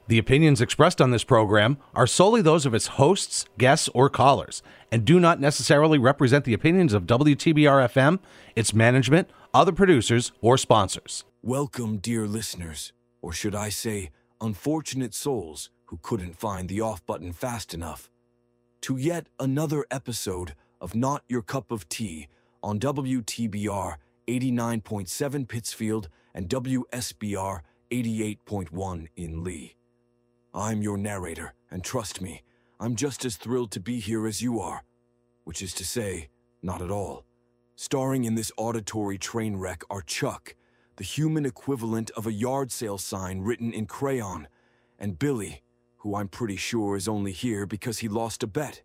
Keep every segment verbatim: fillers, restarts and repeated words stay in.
The opinions expressed on this program are solely those of its hosts, guests, or callers, and do not necessarily represent the opinions of W T B R F M, its management, other producers, or sponsors. Welcome, dear listeners, or should I say, unfortunate souls who couldn't find the off button fast enough, to yet another episode of Not Your Cup of Tea on W T B R eighty-nine point seven Pittsfield and W S B R eighty-eight point one in Lee. I'm your narrator, and trust me, I'm just as thrilled to be here as you are, which is to say, not at all. Starring in this auditory train wreck are Chuck, the human equivalent of a yard sale sign written in crayon, and Billy, who I'm pretty sure is only here because he lost a bet.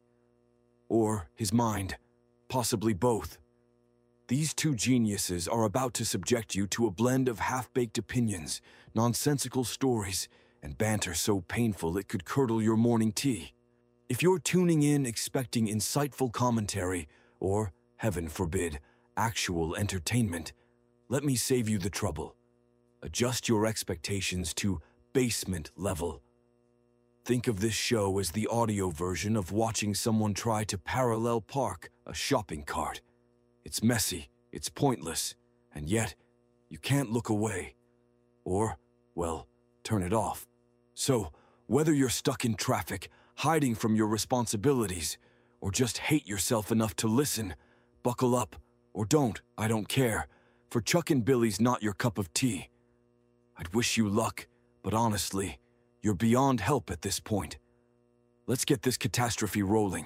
Or his mind, possibly both. These two geniuses are about to subject you to a blend of half-baked opinions, nonsensical stories, and banter so painful it could curdle your morning tea. If you're tuning in expecting insightful commentary, or, heaven forbid, actual entertainment, let me save you the trouble. Adjust your expectations to basement level. Think of this show as the audio version of watching someone try to parallel park a shopping cart. It's messy, it's pointless, and yet you can't look away. Or, well, turn it off. So, whether you're stuck in traffic, hiding from your responsibilities, or just hate yourself enough to listen, buckle up, or don't, I don't care, for Chuck and Billy's Not Your Cup of Tea. I'd wish you luck, but honestly, you're beyond help at this point. Let's get this catastrophe rolling.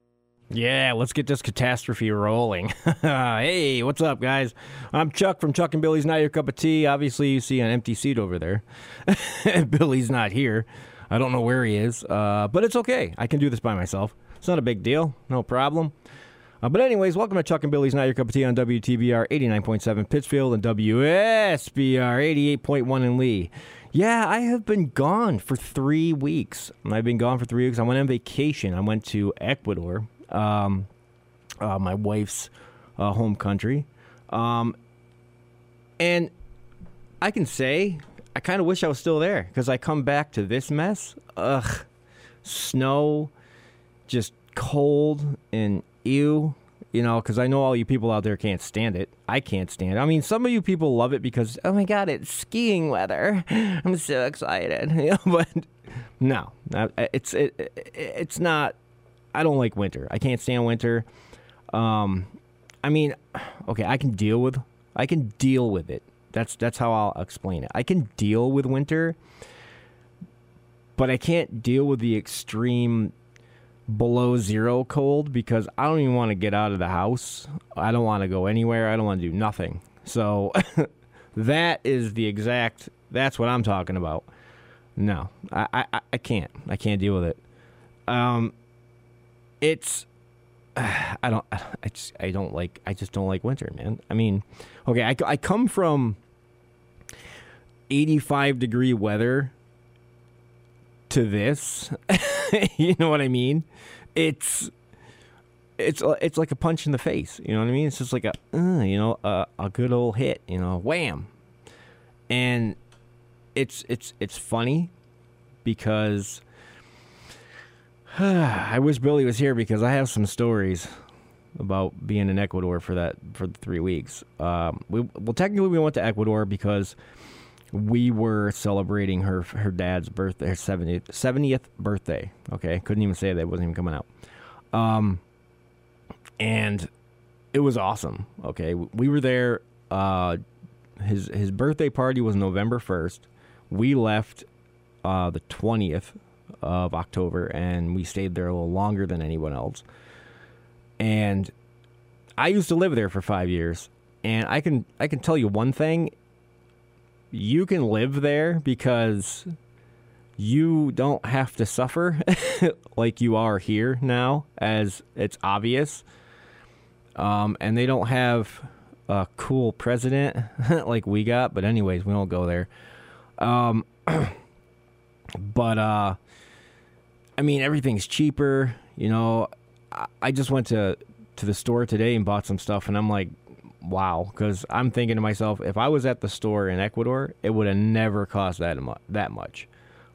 Yeah, let's get this catastrophe rolling. Hey, what's up, guys? I'm Chuck from Chuck and Billy's Not Your Cup of Tea. Obviously, you see an empty seat over there. Billy's not here. I don't know where he is, uh, but it's okay. I can do this by myself. It's not a big deal. No problem. Uh, but anyways, welcome to Chuck and Billy's Not Your Cup of Tea on W T B R eighty-nine point seven Pittsfield and W S B R eighty-eight point one in Lee. Yeah, I have been gone for three weeks. I've been gone for three weeks. I went on vacation. I went to Ecuador. Um, uh, my wife's uh, home country. Um, and I can say I kind of wish I was still there because I come back to this mess. Ugh. Snow, just cold and ew, you know, because I know all you people out there can't stand it. I can't stand it. I mean, some of you people love it because, oh my God, it's skiing weather. I'm so excited. You know, but no, it's, it, it's not. I don't like winter. I can't stand winter. Um, I mean, okay, I can deal with I can deal with it. That's that's how I'll explain it. I can deal with winter, but I can't deal with the extreme below zero cold because I don't even want to get out of the house. I don't want to go anywhere. I don't want to do nothing. So that is the exact, that's what I'm talking about. No, I, I, I can't. I can't deal with it. Um, It's, uh, I don't, I just, I don't like, I just don't like winter, man. I mean, okay, I, I come from eighty-five degree weather to this, you know what I mean? It's, it's, it's like a punch in the face, you know what I mean? It's just like a, uh, you know, a, a good old hit, you know, wham. And it's, it's, it's funny because I wish Billy was here because I have some stories about being in Ecuador for that for the three weeks. Um, we, well, technically, we went to Ecuador because we were celebrating her her dad's birthday, her seventieth, seventieth birthday. Okay, couldn't even say that; it wasn't even coming out. Um, and it was awesome. Okay, we were there. Uh, his his birthday party was November first. We left uh, the twentieth. Of October, and we stayed there a little longer than anyone else. And I used to live there for five years, and I can I can tell you one thing: you can live there because you don't have to suffer like you are here now, as it's obvious. Um, and they don't have a cool president like we got, but anyways, we don't go there. Um, but uh. I mean, everything's cheaper, you know. I just went to, to the store today and bought some stuff, and I'm like, wow, because I'm thinking to myself, if I was at the store in Ecuador, it would have never cost that mu- that much.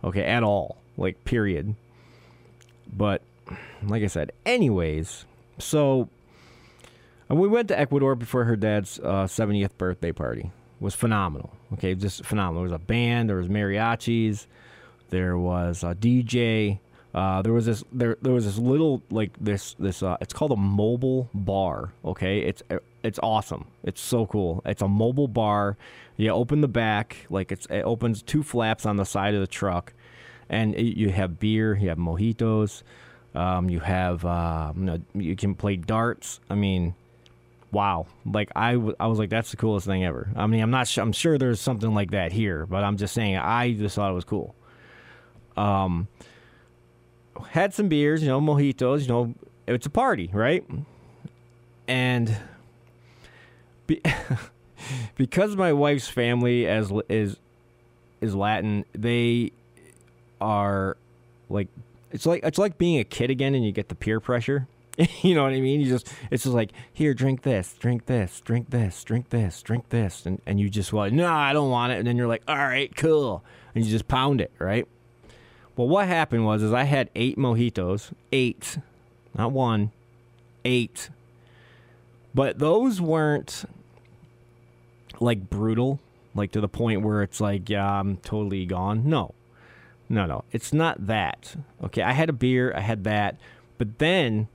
okay, at all, like, period. But, like I said, anyways, so and we went to Ecuador before her dad's uh, seventieth birthday party. It was phenomenal, okay, just phenomenal. There was a band, there was mariachis, there was a D J, uh, there was this there there was this little, like, this, this uh, it's called a mobile bar, okay, it's it's awesome, it's so cool. It's a mobile bar. You open the back, like, it's it opens two flaps on the side of the truck, and it, you have beer, you have mojitos, um, you have, uh, you know, you can play darts. I mean, wow. Like, I, w- I was like, that's the coolest thing ever. I mean, I'm not sure, I'm sure there's something like that here, but I'm just saying, I just thought it was cool. Um, had some beers, you know, mojitos, you know, it's a party, right? And be, because my wife's family as is is Latin, they are like, it's like it's like being a kid again, and you get the peer pressure. You know what I mean? You just it's just like, here, drink this, drink this, drink this, drink this, drink this, and and you just well, no, I don't want it, and then you're like, all right, cool, and you just pound it, right? Well, what happened was is I had eight mojitos, eight, not one, eight, but those weren't like brutal, like to the point where it's like, yeah, I'm totally gone. No, no, no, it's not that. Okay, I had a beer, I had that, but then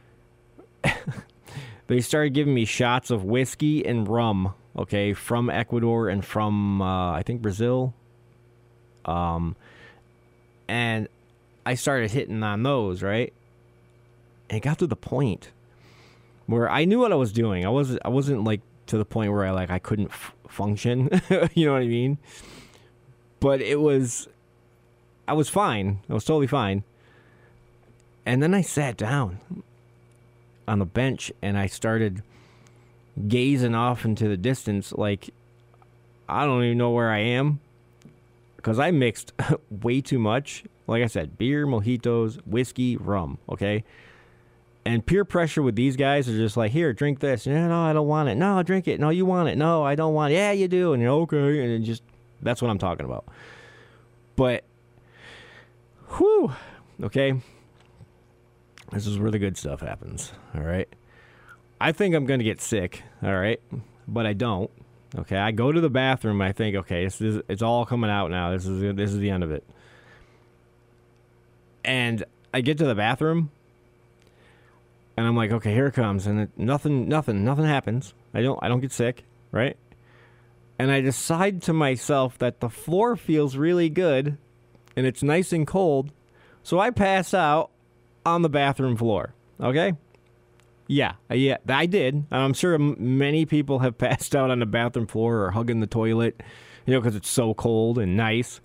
they started giving me shots of whiskey and rum, okay, from Ecuador and from, uh, I think, Brazil. Um, and I started hitting on those, right? And it got to the point where I knew what I was doing. I wasn't, I wasn't like to the point where I like I couldn't f- function. You know what I mean? But it was, I was fine. I was totally fine. And then I sat down on the bench and I started gazing off into the distance like I don't even know where I am, because I mixed way too much. Like I said, beer, mojitos, whiskey, rum, okay? And peer pressure with these guys are just like, here, drink this. No, no, I don't want it. No, drink it. No, you want it. No, I don't want it. Yeah, you do. And you're okay. And it just, that's what I'm talking about. But, whew, okay? This is where the good stuff happens, all right? I think I'm going to get sick, all right? But I don't, okay? I go to the bathroom, I think, okay, this is, it's all coming out now. This is this is the end of it. And I get to the bathroom, and I'm like, okay, here it comes. And it, nothing, nothing, nothing happens. I don't, I don't get sick, right? And I decide to myself that the floor feels really good, and it's nice and cold, so I pass out on the bathroom floor, okay? Yeah, yeah, I did. And I'm sure m- many people have passed out on the bathroom floor or hugging the toilet, you know, because it's so cold and nice.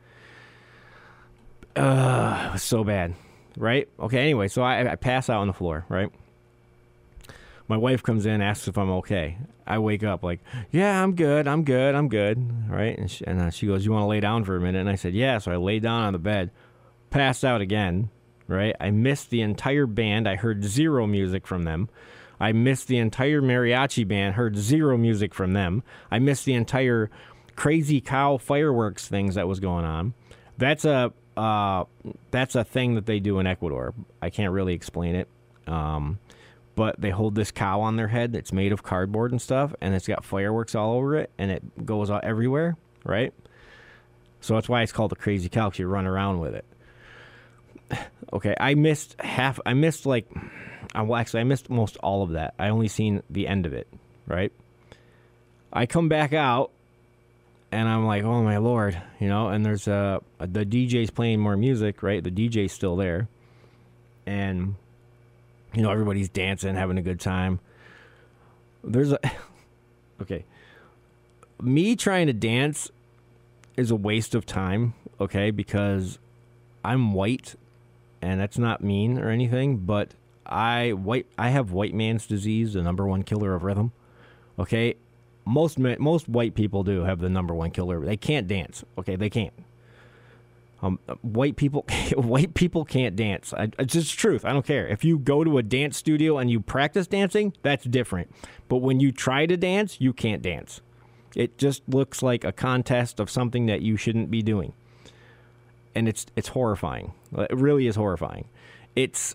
Uh, it was so bad, right? Okay, anyway, so I, I pass out on the floor, right? My wife comes in, asks if I'm okay. I wake up like, yeah, I'm good, I'm good, I'm good, right? And she, and uh, she goes, you want to lay down for a minute? And I said, yeah, so I lay down on the bed, passed out again. Right, I missed the entire band. I heard zero music from them. I missed the entire mariachi band. Heard zero music from them. I missed the entire Crazy Cow fireworks things that was going on. That's a uh, that's a thing that they do in Ecuador. I can't really explain it, um, but they hold this cow on their head that's made of cardboard and stuff, and it's got fireworks all over it, and it goes out everywhere. Right, so that's why it's called the Crazy Cow, because you run around with it. Okay, I missed half, I missed like, well, actually, I missed most all of that. I only seen the end of it, right? I come back out, and I'm like, oh, my Lord, you know, and there's uh, the D J's playing more music, right? The D J's still there, and, you know, everybody's dancing, having a good time. There's a, okay, me trying to dance is a waste of time, okay, because I'm white. And that's not mean or anything, but I white I have white man's disease, the number one killer of rhythm. Okay, most most white people do have the number one killer. They can't dance. Okay, they can't. Um, white people white people can't dance. I, it's just the truth. I don't care if you go to a dance studio and you practice dancing. That's different. But when you try to dance, you can't dance. It just looks like a contest of something that you shouldn't be doing. and it's it's horrifying. It really is horrifying. It's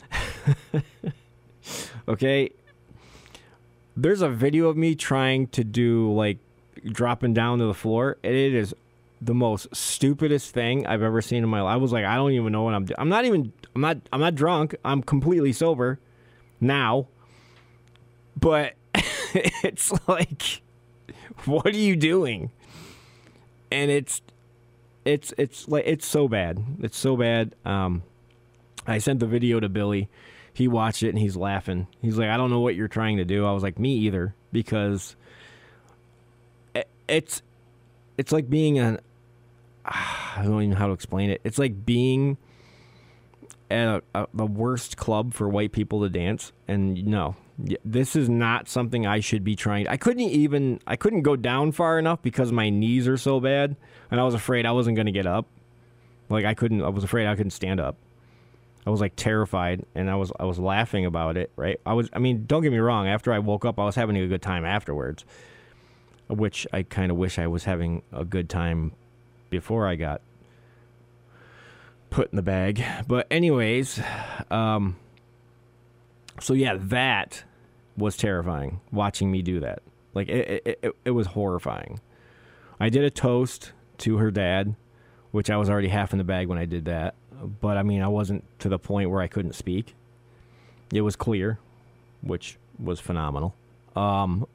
okay. There's a video of me trying to do like dropping down to the floor, and it is the most stupidest thing I've ever seen in my life. I was like, I don't even know what I'm doing. I'm not even. I'm not. I'm not drunk. I'm completely sober now. But it's like, what are you doing? And it's, it's, it's like it's so bad. It's so bad. Um, I sent the video to Billy. He watched it and he's laughing. He's like, I don't know what you're trying to do. I was like, me either, because it's it's like being an I don't even know how to explain it. It's like being at a, a, the worst club for white people to dance, and no, this is not something I should be trying. I couldn't even I couldn't go down far enough because my knees are so bad, and I was afraid I wasn't going to get up. Like I couldn't. I was afraid I couldn't stand up. I was like terrified, and I was I was laughing about it, right? I was I mean, don't get me wrong, after I woke up, I was having a good time afterwards, which I kind of wish I was having a good time before I got put in the bag. But anyways, um so yeah, that was terrifying, watching me do that. Like it it, it, it was horrifying. I did a toast to her dad, which I was already half in the bag when I did that. But, I mean, I wasn't to the point where I couldn't speak. It was clear, which was phenomenal. Um,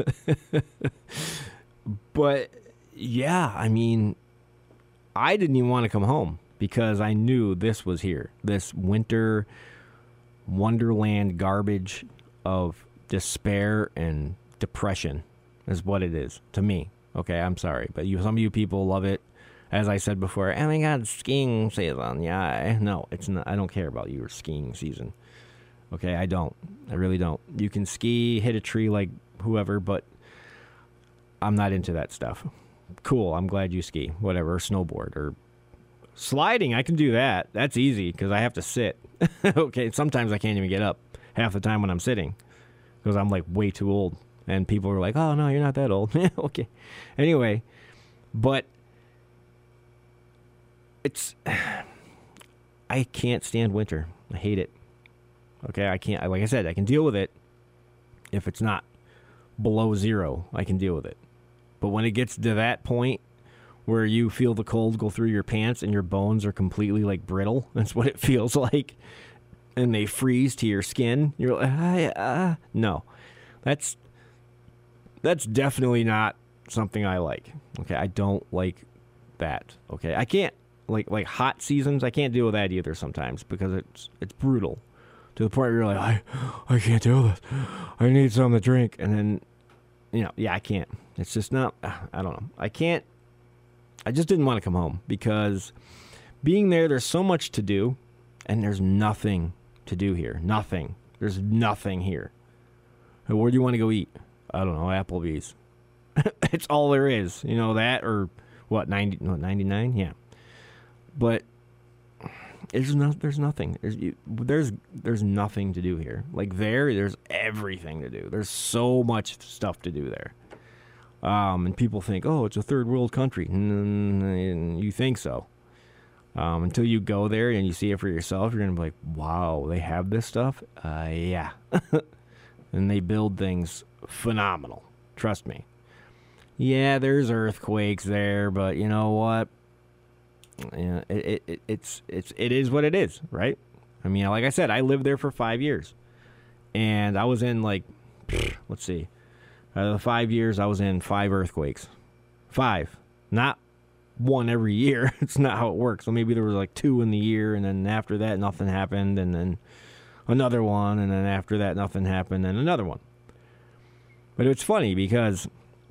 but, yeah, I mean, I didn't even want to come home because I knew this was here. This winter wonderland garbage of despair and depression is what it is to me. Okay, I'm sorry. But you, some of you people love it. As I said before, oh my God, skiing season. Yeah, no, it's not. I don't care about your skiing season. Okay, I don't. I really don't. You can ski, hit a tree like whoever, but I'm not into that stuff. Cool, I'm glad you ski. Whatever, or snowboard, or sliding, I can do that. That's easy because I have to sit. Okay, sometimes I can't even get up half the time when I'm sitting because I'm like way too old. And people are like, oh, no, you're not that old. Okay. Anyway, but it's, I can't stand winter. I hate it. Okay, I can't, like I said, I can deal with it if it's not below zero. I can deal with it. But when it gets to that point where you feel the cold go through your pants and your bones are completely like brittle, that's what it feels like, and they freeze to your skin, you're like, ah, uh, no, that's, that's definitely not something I like. Okay, I don't like that. Okay, I can't. Like like hot seasons, I can't deal with that either sometimes because it's it's brutal to the point where you're like, I I can't do this. I need something to drink, and then you know, yeah, I can't. It's just not. I don't know. I can't. I just didn't want to come home because being there, there's so much to do, and there's nothing to do here. Nothing. There's nothing here. Where do you want to go eat? I don't know. Applebee's. It's all there is. You know that or what? Ninety? No, ninety-nine. Yeah. But there's no, there's nothing. There's, you, there's there's nothing to do here. Like there, there's everything to do. There's so much stuff to do there. Um, and people think, oh, it's a third world country. And you think so. Um, until you go there and you see it for yourself, you're going to be like, wow, they have this stuff? Uh, yeah. And they build things phenomenal. Trust me. Yeah, there's earthquakes there, but you know what? Yeah, it, it it's it's it is what it is, right? I mean, like I said, I lived there for five years, and I was in like, let's see, out of the five years, I was in five earthquakes, five, not one every year. It's not how it works. So maybe there was like two in the year, and then after that, nothing happened, and then another one, and then after that, nothing happened, and another one. But it's funny because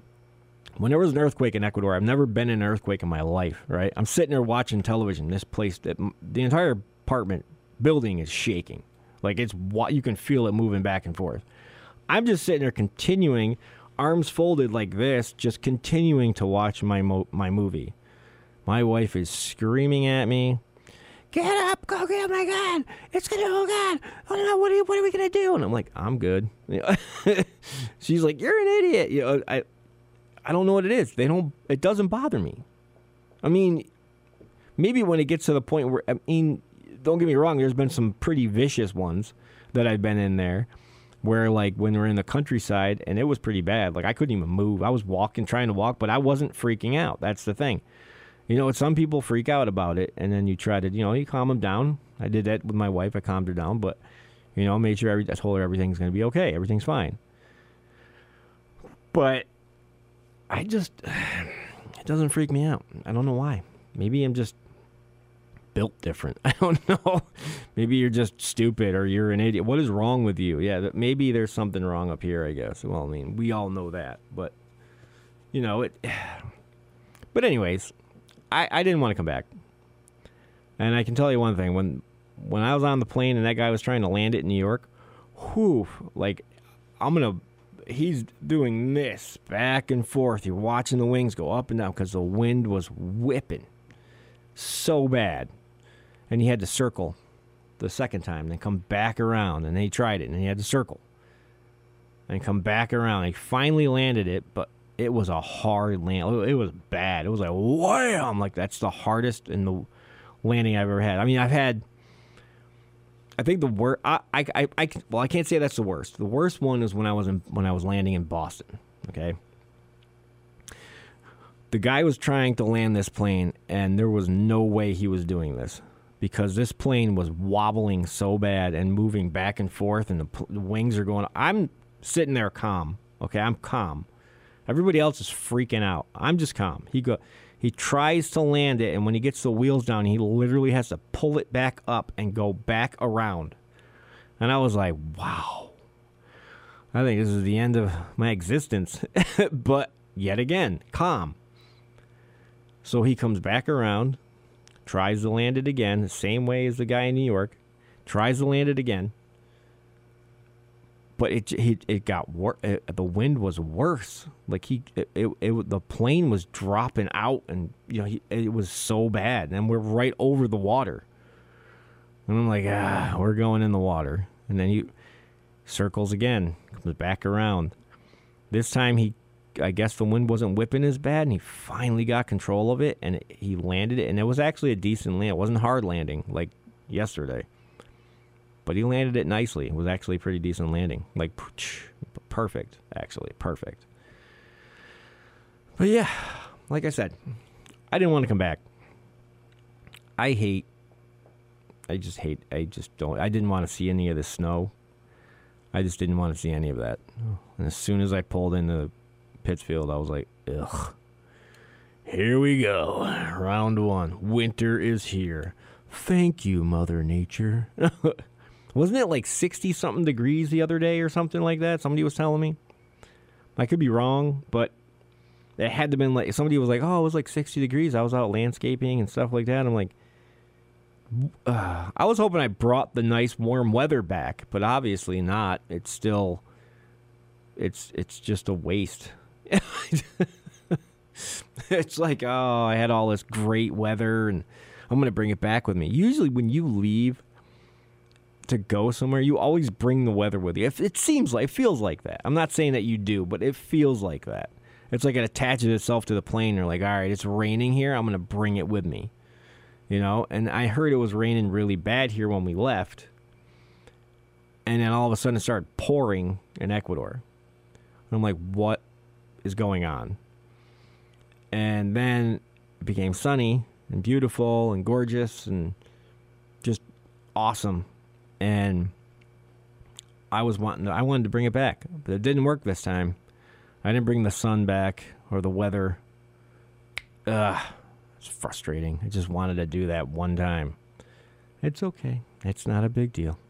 when there was an earthquake in Ecuador, I've never been in an earthquake in my life, right? I'm sitting there watching television. This place, the entire apartment building is shaking. Like it's, you can feel it moving back and forth. I'm just sitting there continuing, arms folded like this, just continuing to watch my mo- my movie. My wife is screaming at me, get up, go get, oh my God, it's going to, oh God, oh no, what are, you, what are we going to do? And I'm like, I'm good. She's like, you're an idiot. You know, I... I don't know what it is. They don't. It doesn't bother me. I mean, maybe when it gets to the point where, I mean, don't get me wrong, there's been some pretty vicious ones that I've been in there where, like, when we're in the countryside, and it was pretty bad. Like, I couldn't even move. I was walking, trying to walk, but I wasn't freaking out. That's the thing. You know, some people freak out about it, and then you try to, you know, you calm them down. I did that with my wife. I calmed her down, but, you know, made sure every, I told her everything's going to be okay. Everything's fine. But I just, it doesn't freak me out. I don't know why. Maybe I'm just built different. I don't know. Maybe you're just stupid or you're an idiot. What is wrong with you? Yeah, maybe there's something wrong up here, I guess. Well, I mean, we all know that. But, you know, it. But anyways, I, I didn't want to come back. And I can tell you one thing. When when I was on the plane and that guy was trying to land it in New York, whew, like, I'm going to, he's doing this back and forth. You're watching the wings go up and down because the wind was whipping so bad. And he had to circle the second time, then come back around, and then he tried it, and he had to circle, and come back around. He finally landed it, but it was a hard land. It was bad. It was like, wham! Like, that's the hardest in the landing I've ever had. I mean, I've had, I think the worst, I, I, I, I, well, I can't say that's the worst. The worst one is when I was in, when I was landing in Boston, okay? The guy was trying to land this plane, and there was no way he was doing this because this plane was wobbling so bad and moving back and forth, and the, pl- the wings are going. I'm sitting there calm. Okay, I'm calm. Everybody else is freaking out. I'm just calm. He go, he tries to land it, and when he gets the wheels down, he literally has to pull it back up and go back around. And I was like, wow. I think this is the end of my existence. But yet again, calm. So he comes back around, tries to land it again, the same way as the guy in New York, tries to land it again. But it it, it got worse. The wind was worse. Like he, it, it, it, the plane was dropping out, and you know he, it was so bad. And we're right over the water. And I'm like, ah, we're going in the water. And then he circles again, comes back around. This time he. I guess the wind wasn't whipping as bad, and he finally got control of it, and it, he landed it, and it was actually a decent land. It wasn't hard landing like yesterday, but he landed it nicely. It was actually a pretty decent landing, like perfect, actually perfect. But yeah, like I said, I didn't want to come back. I hate, I just hate, I just don't, I didn't want to see any of the snow. I just didn't want to see any of that. And as soon as I pulled into Pittsfield, I was like, ugh. Here we go. Round one. Winter is here. Thank you, Mother Nature. Wasn't it like sixty-something degrees the other day or something like that? Somebody was telling me. I could be wrong, but it had to have been like, somebody was like, oh, it was like sixty degrees. I was out landscaping and stuff like that. I'm like, uh, I was hoping I brought the nice warm weather back, but obviously not. It's still, it's it's just a waste. It's like, oh, I had all this great weather, and I'm going to bring it back with me. Usually when you leave to go somewhere, you always bring the weather with you. If it seems like, it feels like that. I'm not saying that you do, but it feels like that. It's like it attaches itself to the plane. You're like, all right, it's raining here. I'm going to bring it with me. You know, and I heard it was raining really bad here when we left. And then all of a sudden it started pouring in Ecuador. And I'm like, what is going on? And then it became sunny and beautiful and gorgeous and just awesome. And I was wanting to, I wanted to bring it back, but it didn't work this time. I didn't bring the sun back or the weather. Ugh, it's frustrating. I just wanted to do that one time. It's okay. It's not a big deal.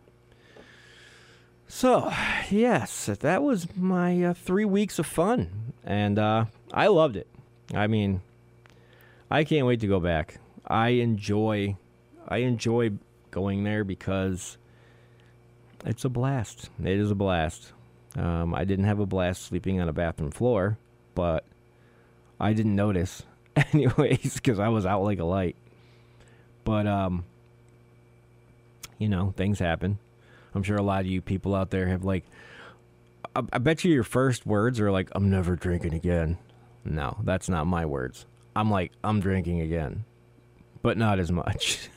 So, yes, that was my uh, three weeks of fun, and uh, I loved it. I mean, I can't wait to go back. I enjoy, I enjoy going there because it's a blast. It is a blast. Um, I didn't have a blast sleeping on a bathroom floor, but I didn't notice anyways because I was out like a light. But, um, you know, things happen. I'm sure a lot of you people out there have like, I, I bet you your first words are like, I'm never drinking again. No, that's not my words. I'm like, I'm drinking again. but not as much.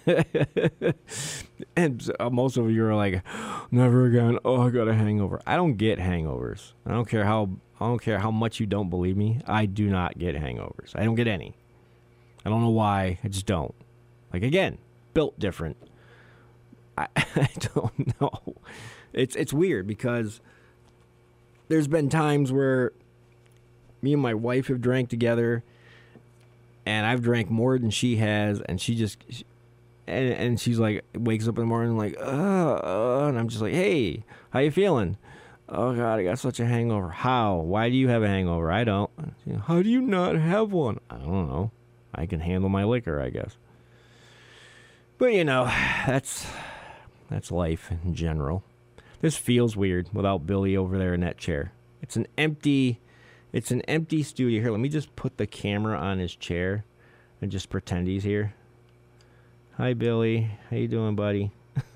And uh, most of you are like, never again. Oh, I got a hangover. I don't get hangovers. I don't care how I don't care how much you don't believe me. I do not get hangovers. I don't get any. I don't know why. I just don't. Like, again, built different. I, I don't know. It's it's weird because there's been times where me and my wife have drank together, and I've drank more than she has, and she just, and, and she's like, wakes up in the morning like, uh, uh, and I'm just like, hey, how you feeling? Oh, God, I got such a hangover. How? Why do you have a hangover? I don't. How do you not have one? I don't know. I can handle my liquor, I guess. But, you know, that's that's life in general. This feels weird without Billy over there in that chair. It's an empty, it's an empty studio. Here, let me just put the camera on his chair and just pretend he's here. Hi, Billy. How you doing, buddy?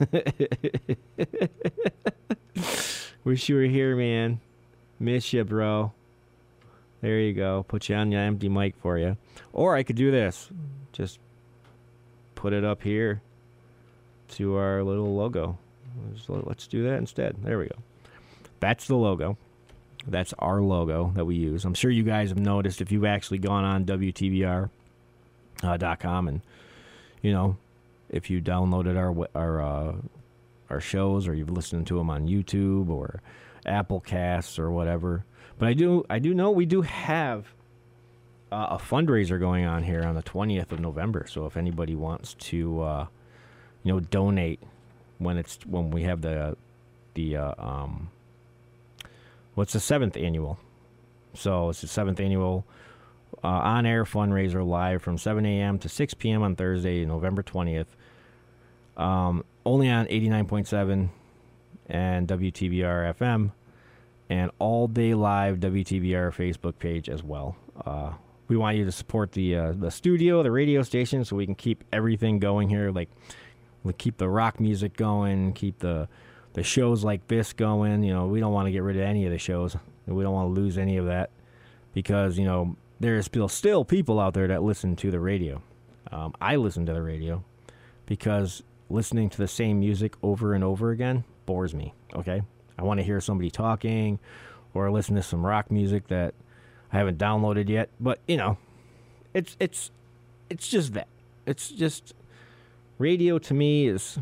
Wish you were here, man. Miss you, bro. There you go. Put you on the empty mic for you. Or I could do this. Just put it up here to our little logo. Let's do that instead. There we go. That's the logo. That's our logo that we use. I'm sure you guys have noticed if you've actually gone on W T B R dot com and, you know, if you downloaded our our uh, our shows or you've listened to them on YouTube or Apple Casts or whatever. But I do I do know we do have uh, a fundraiser going on here on the twentieth of November. So if anybody wants to, uh, you know, donate when it's when we have the the uh, um, what's the seventh annual? So it's the seventh annual uh, on-air fundraiser live from seven a.m. to six p.m. on Thursday, November twentieth. Um, only on eighty-nine point seven and W T B R F M, and all day live W T B R Facebook page as well. Uh, we want you to support the uh, the studio, the radio station, so we can keep everything going here. Like, we keep the rock music going, keep the the shows like this going. You know, we don't want to get rid of any of the shows. We don't want to lose any of that because, you know, there's still still people out there that listen to the radio. Um, I listen to the radio because listening to the same music over and over again bores me, okay? I want to hear somebody talking or listen to some rock music that I haven't downloaded yet. But, you know, it's it's it's just that. It's just radio to me is,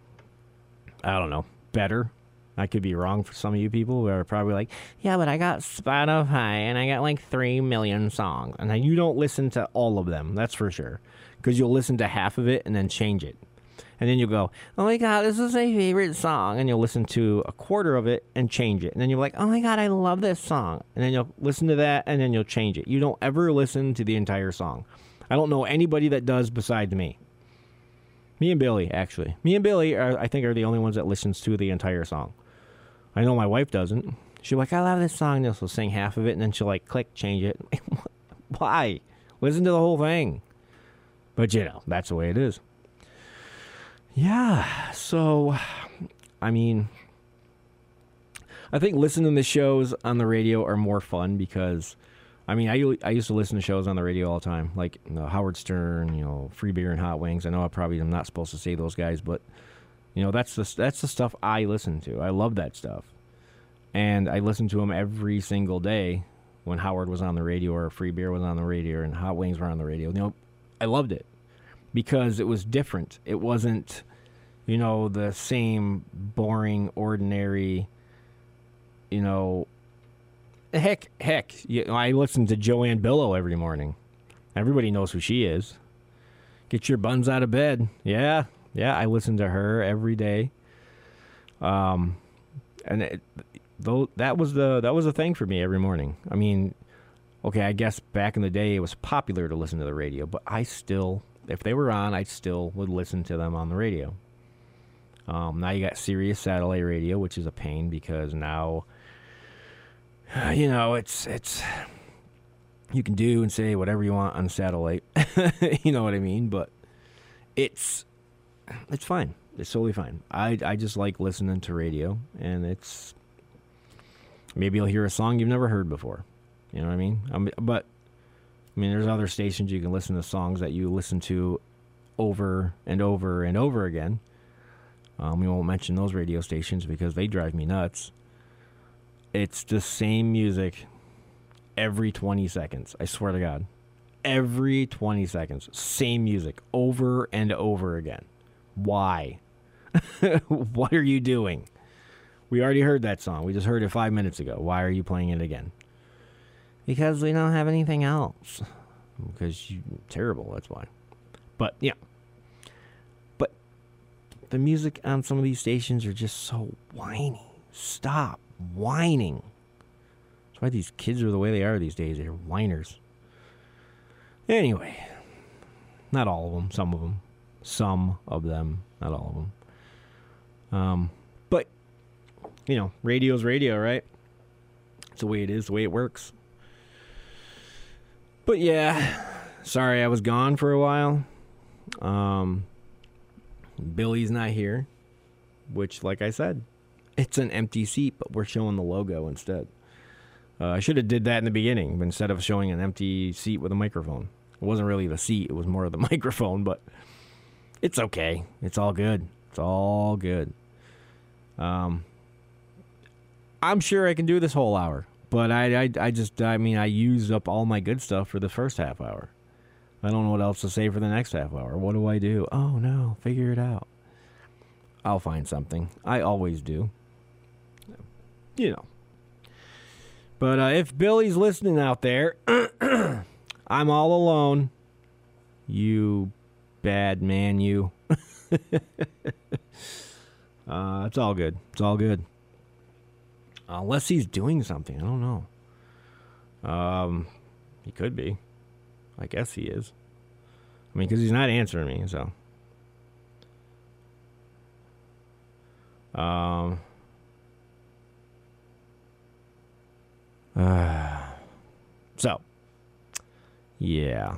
I don't know, better. I could be wrong for some of you people who are probably like, yeah, but I got Spotify and I got like three million songs. And then you don't listen to all of them, that's for sure. Because you'll listen to half of it and then change it. And then you'll go, oh my God, this is my favorite song. And you'll listen to a quarter of it and change it. And then you're like, oh my God, I love this song. And then you'll listen to that and then you'll change it. You don't ever listen to the entire song. I don't know anybody that does besides me. Me and Billy, actually. Me and Billy, are, I think, are the only ones that listens to the entire song. I know my wife doesn't. She's like, I love this song. And she'll sing half of it and then she'll like click, change it. Why? Listen to the whole thing. But, you know, that's the way it is. Yeah, so, I mean, I think listening to shows on the radio are more fun because, I mean, I, I used to listen to shows on the radio all the time, like you know, Howard Stern, you know, Free Beer and Hot Wings. I know I probably am not supposed to say those guys, but, you know, that's the, that's the stuff I listen to. I love that stuff. And I listened to them every single day when Howard was on the radio or Free Beer was on the radio and Hot Wings were on the radio. You know, I loved it. Because it was different. It wasn't, you know, the same boring, ordinary, you know, heck, heck. You know, I listen to Joanne Billow every morning. Everybody knows who she is. Get your buns out of bed. Yeah, yeah, I listen to her every day. Um, and it, though that was the that was the thing for me every morning. I mean, okay, I guess back in the day it was popular to listen to the radio, but I still. If they were on, I still would listen to them on the radio. Um, now you got Sirius satellite radio, which is a pain because now, uh, you know, it's it's you can do and say whatever you want on satellite. You know what I mean? But it's it's fine. It's totally fine. I I just like listening to radio, and it's maybe you'll hear a song you've never heard before. You know what I mean? Um, but. I mean, there's other stations you can listen to songs that you listen to over and over and over again. Um, we won't mention those radio stations because they drive me nuts. It's the same music every twenty seconds. I swear to God. Every twenty seconds. Same music over and over again. Why? What are you doing? We already heard that song. We just heard it five minutes ago. Why are you playing it again? Because we don't have anything else. Because you're terrible, that's why. But, yeah. But the music on some of these stations are just so whiny. Stop whining. That's why these kids are the way they are these days. They're whiners. Anyway. Not all of them. Some of them. Some of them. Not all of them. Um, but, you know, radio's radio, right? It's the way it is, the way it works. But yeah, sorry I was gone for a while. Um, Billy's not here, which, like I said, it's an empty seat, but we're showing the logo instead. Uh, I should have did that in the beginning instead of showing an empty seat with a microphone. It wasn't really the seat, it was more of the microphone, but it's okay. It's all good. It's all good. Um, I'm sure I can do this whole hour, but I, I, I just, I mean, I used up all my good stuff for the first half hour. I don't know what else to say for the next half hour. What do I do? Oh, no, figure it out. I'll find something. I always do. You know. But uh, if Billy's listening out there, I'm all alone. You bad man, you. uh, it's all good. It's all good. Unless he's doing something. I don't know. Um, he could be. I guess he is. I mean, because he's not answering me, so. Um. Uh, so. Yeah.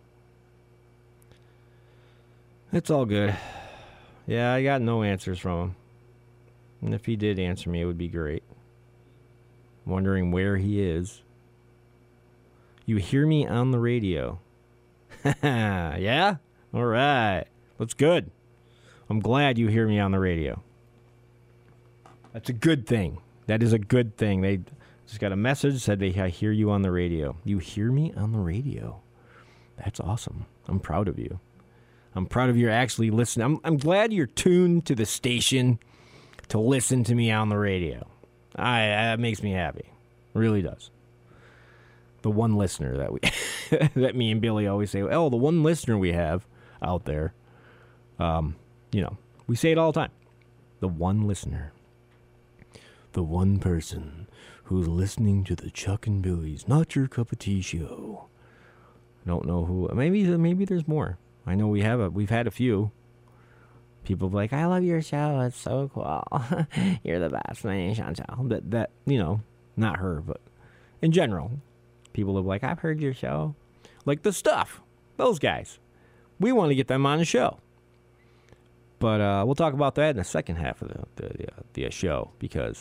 It's all good. Yeah, I got no answers from him. And if he did answer me, it would be great. Wondering where he is. You hear me on the radio. Yeah? All right. That's good. I'm glad you hear me on the radio. That's a good thing. That is a good thing. They just got a message, said they I hear you on the radio. You hear me on the radio. That's awesome. I'm proud of you. I'm proud of you actually listening. I'm, I'm glad you're tuned to the station to listen to me on the radio. I, that makes me happy. It really does. The one listener that we that me and Billy always say, oh, the one listener we have out there. Um, you know, we say it all the time. The one listener. The one person who's listening to the Chuck and Billy's Not Your Cup of Tea show. I don't know who. Maybe maybe there's more. I know we have a we've had a few. People be like, I love your show. It's so cool. You're the best. My name's Chantal. That that you know, not her, but in general. People are like, I've heard your show. Like the stuff. Those guys. We want to get them on the show. But uh, we'll talk about that in the second half of the, the, the, the show. Because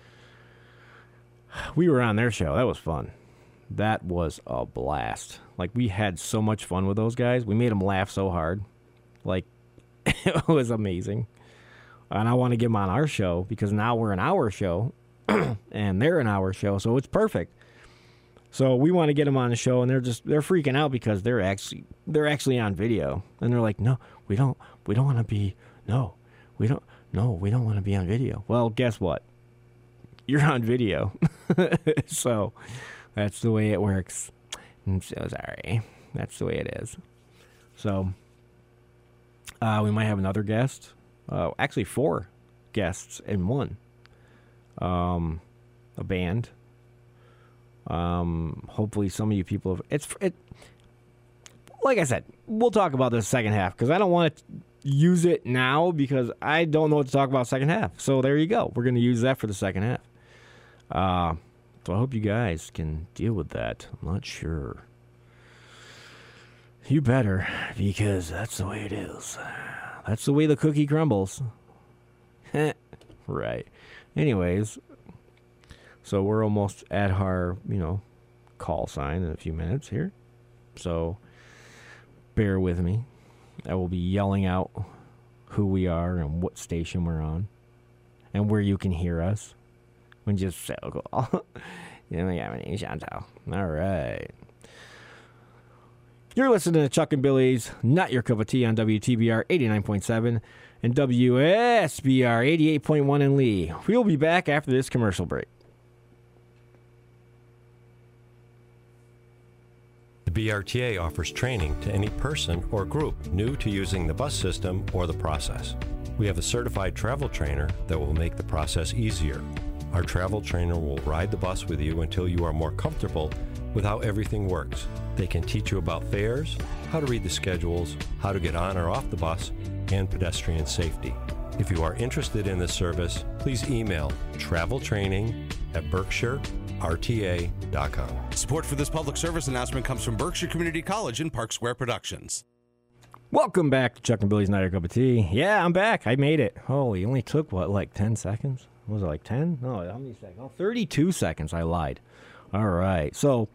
we were on their show. That was fun. That was a blast. Like, we had so much fun with those guys. We made them laugh so hard. Like, it was amazing. And I want to get them on our show. Because now we're an hour show. And they're an hour show. So it's perfect. So we want to get them on the show, and they're just they're freaking out because they're actually they're actually on video, and they're like, no, we don't we don't want to be no, we don't no, we don't want to be on video. Well, guess what? You're on video, so that's the way it works. I'm so sorry. That's the way it is. So uh, we might have another guest. Uh, actually, four guests in one. Um, a band. Um, hopefully some of you people have, it's, it, like I said, we'll talk about this second half because I don't want to use it now because I don't know what to talk about second half. So there you go. We're going to use that for the second half. Uh, so I hope you guys can deal with that. I'm not sure. You better, because that's the way it is. That's the way the cookie crumbles. Right. Anyways, so we're almost at our, you know, call sign in a few minutes here. So bear with me. I will be yelling out who we are and what station we're on and where you can hear us. When just so cool. You know, yeah, my name's Chantal. All right. You're listening to Chuck and Billy's Not Your Cup of Tea on W T B R eighty-nine point seven and W S B R eighty-eight point one in Lee. We'll be back after this commercial break. The B R T A offers training to any person or group new to using the bus system or the process. We have a certified travel trainer that will make the process easier. Our travel trainer will ride the bus with you until you are more comfortable with how everything works. They can teach you about fares, how to read the schedules, how to get on or off the bus, and pedestrian safety. If you are interested in this service, please email traveltraining at berkshire r t a dot com. Support for this public service announcement comes from Berkshire Community College and Park Square Productions. Welcome back to Chuck and Billy's Not Your Cup of Tea. Yeah, I'm back. I made it. Holy, it only took, what, like ten seconds? Was it like ten? No, how many seconds? Oh, thirty-two seconds. I lied. All right. So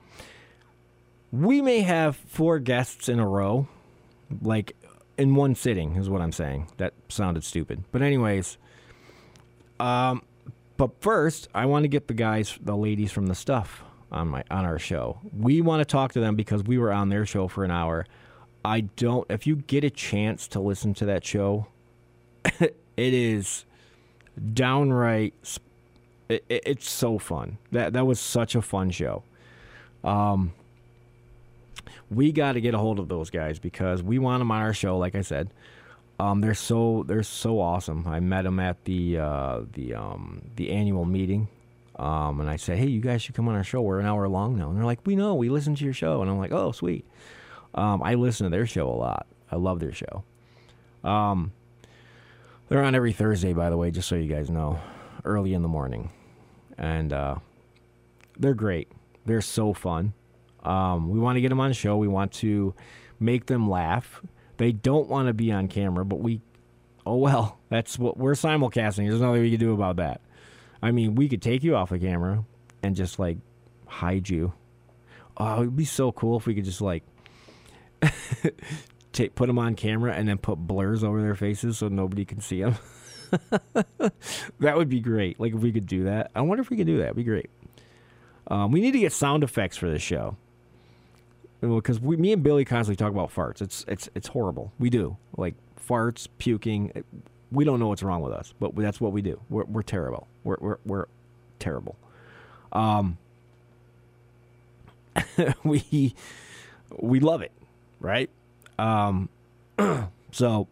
we may have four guests in a row, like in one sitting is what I'm saying. That sounded stupid. But anyways, um, but first, I want to get the guys, the ladies from the stuff on my on our show. We want to talk to them because we were on their show for an hour. I don't, if you get a chance to listen to that show, it is downright, it, it, it's so fun. That that was such a fun show. Um, we got to get a hold of those guys because we want them on our show. Like I said, um, they're so they're so awesome. I met them at the uh, the um, the annual meeting, um, and I said, "Hey, you guys should come on our show. We're an hour long now." And they're like, "We know. We listen to your show." And I'm like, "Oh, sweet." Um, I listen to their show a lot. I love their show. Um, they're on every Thursday, by the way, just so you guys know, early in the morning. And uh, they're great. They're so fun. Um, we want to get them on the show. We want to make them laugh. They don't want to be on camera, but we, oh, well, that's what we're simulcasting. There's nothing we can do about that. I mean, we could take you off the camera and just, like, hide you. Oh, it would be so cool if we could just, like, Take, put them on camera and then put blurs over their faces so nobody can see them. That would be great. Like if we could do that. I wonder if we could do that. It'd be great. Um, we need to get sound effects for this show because we, me and Billy constantly talk about farts. It's it's it's horrible. We do like farts, puking. We don't know what's wrong with us, but that's what we do. We're we're terrible. We're we're we're terrible. Um, we we love it. Right? Um, so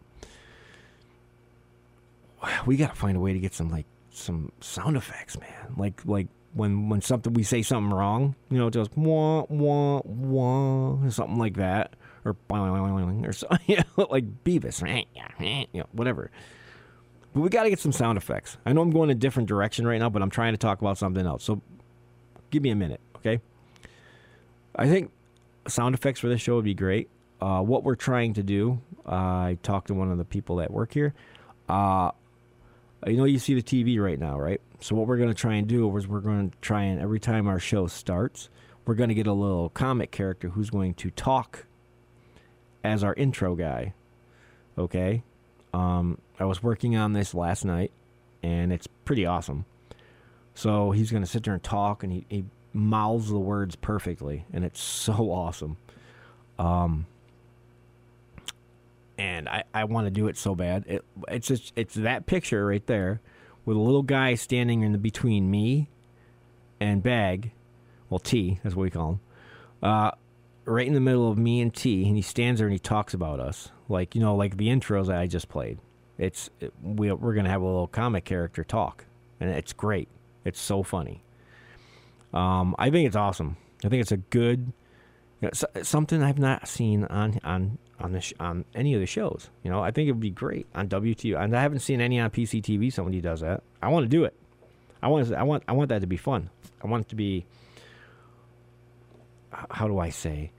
we got to find a way to get some like some sound effects, man. Like like when when something we say something wrong, you know, just wah wah wah or something like that, or or so, you know, like Beavis, you know, whatever. But we got to get some sound effects. I know I'm going a different direction right now, but I'm trying to talk about something else. So give me a minute, okay? I think sound effects for this show would be great. Uh, what we're trying to do, uh, I talked to one of the people that work here. Uh, you know, you see the T V right now, right? So what we're going to try and do is we're going to try and every time our show starts, we're going to get a little comic character who's going to talk as our intro guy. Okay? Um, I was working on this last night, and it's pretty awesome. So he's going to sit there and talk, and he, he mouths the words perfectly, and it's so awesome. Um... And I, I want to do it so bad. It, it's just, it's that picture right there with a little guy standing in the between me and Bag. Well, T, that's what we call him. Uh, right in the middle of me and T. And he stands there and he talks about us. Like, you know, like the intros that I just played. It's it, we, We're going to have a little comic character talk. And it's great. It's so funny. Um, I think it's awesome. I think it's a good... You know, something I've not seen on on on the sh- on any of the shows. You know, I think it would be great on W T V. And I haven't seen any on P C T V. Somebody does that. I want to do it. I want. I want. I want that to be fun. I want it to be. How do I say?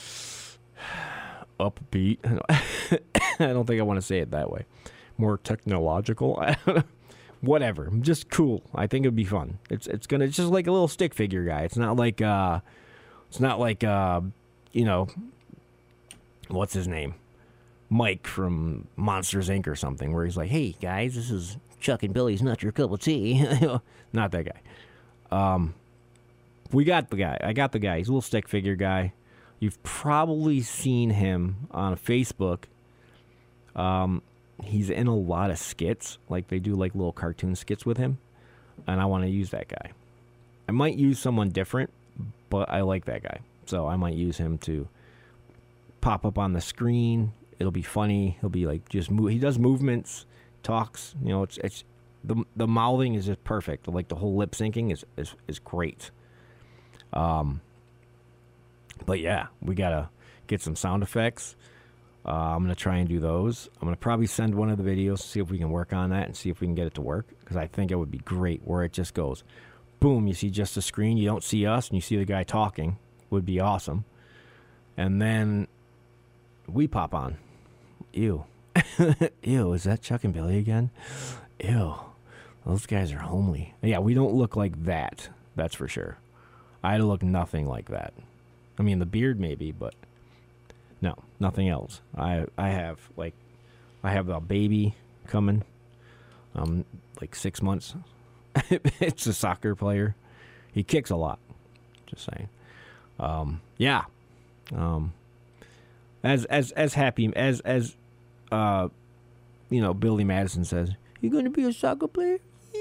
Upbeat. I don't think I want to say it that way. More technological. Whatever. Just cool. I think it'd be fun. It's it's gonna. It's just like a little stick figure guy. It's not like. Uh, It's not like, uh, you know, what's his name? Mike from Monsters Incorporated or something, where he's like, "Hey guys, this is Chuck and Billy's Not Your Cup of Tea." Not that guy. Um, we got the guy. I got the guy. He's a little stick figure guy. You've probably seen him on Facebook. Um, he's in a lot of skits. Like they do like little cartoon skits with him. And I want to use that guy. I might use someone different, but I like that guy. So I might use him to pop up on the screen. It'll be funny. He'll be like just move. He does movements, talks. You know, it's it's the the mouthing is just perfect. Like the whole lip syncing is is is great. Um. But yeah, we gotta get some sound effects. Uh, I'm gonna try and do those. I'm gonna probably send one of the videos, see if we can work on that and see if we can get it to work. Because I think it would be great where it just goes, boom. You see just the screen. You don't see us, and you see the guy talking. Would be awesome. And then we pop on. Ew. Ew, is that Chuck and Billy again? Ew. Those guys are homely. Yeah, we don't look like that. That's for sure. I look nothing like that. I mean, the beard maybe, but no, nothing else. I I have, like, I have a baby coming. Um, like six months. It's a soccer player. He kicks a lot. Just saying. Um, yeah. Um, as as as happy as as uh, you know, Billy Madison says, "You gonna be a soccer player?"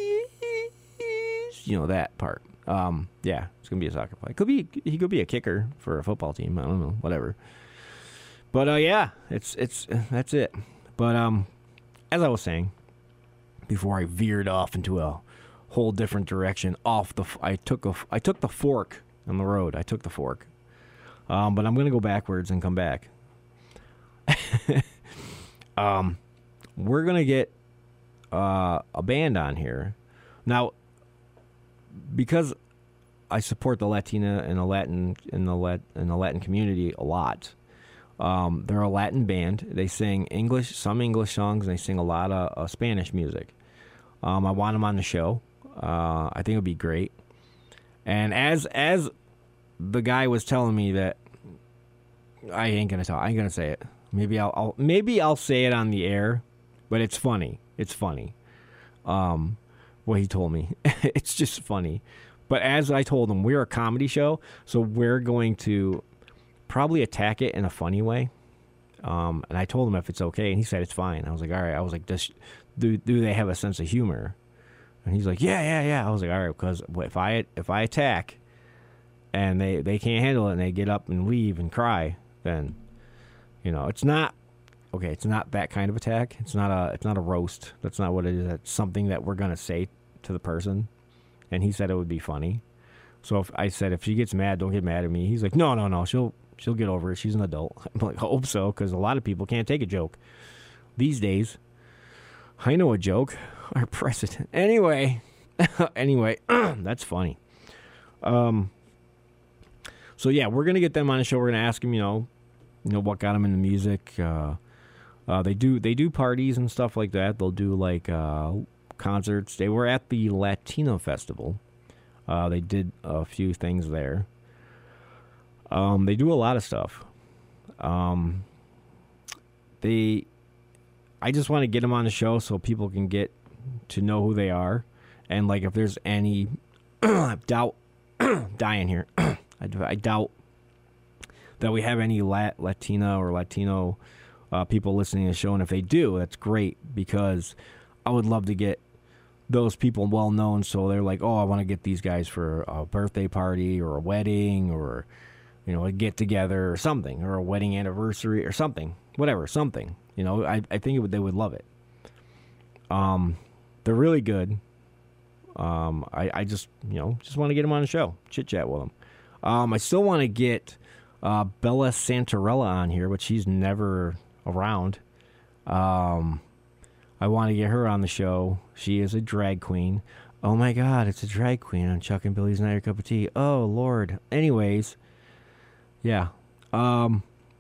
You know that part. Um, yeah, it's gonna be a soccer player. Could be he could be a kicker for a football team. I don't know, whatever. But uh, yeah, it's it's that's it. But um, as I was saying before, I veered off into a whole different direction. Off the I took a I took the fork on the road. I took the fork. Um, but I'm gonna go backwards and come back. um, we're gonna get uh, a band on here now because I support the Latina and the Latin in the Lat in the Latin community a lot. Um, they're a Latin band. They sing English, some English songs, and they sing a lot of uh, Spanish music. Um, I want them on the show. Uh, I think it would be great. And as as the guy was telling me that, I ain't gonna talk. I ain't gonna say it. Maybe I'll, I'll maybe I'll say it on the air, but it's funny. It's funny. Um, what he told me, it's just funny. But as I told him, we're a comedy show, so we're going to probably attack it in a funny way. Um, and I told him if it's okay, and he said it's fine. I was like, all right. I was like, Does, do do they have a sense of humor? And he's like, yeah, yeah, yeah. I was like, all right, because if I if I attack, and they, they can't handle it, and they get up and leave and cry, then, you know, it's not okay. It's not that kind of attack. It's not a it's not a roast. That's not what it is. It's something that we're gonna say to the person. And he said it would be funny. So if I said if she gets mad, don't get mad at me. He's like, no, no, no. She'll she'll get over it. She's an adult. I'm like, I hope so, because a lot of people can't take a joke these days. I know a joke. Our president. Anyway, anyway, that's funny. Um. So yeah, we're gonna get them on the show. We're gonna ask them, you know, you know what got them into music. Uh, uh, they do they do parties and stuff like that. They'll do like uh, concerts. They were at the Latino Festival. Uh, they did a few things there. Um, they do a lot of stuff. Um, they, I just want to get them on the show so people can get to know who they are, and like if there's any doubt, dying here. I, I doubt that we have any Lat, Latina or Latino uh, people listening to the show, and if they do, that's great, because I would love to get those people well known, so they're like, oh, I want to get these guys for a birthday party or a wedding or, you know, a get together or something, or a wedding anniversary or something, whatever, something. You know, I I think it would, they would love it. Um, they're really good. Um, I I just you know just want to get them on the show, chit chat with them. Um, I still want to get uh, Bella Santarella on here, but she's never around. Um, I want to get her on the show. She is a drag queen. Oh my God, it's a drag queen on Chuck and Billy's Not Your Cup of Tea. Oh Lord. Anyways, yeah. Um,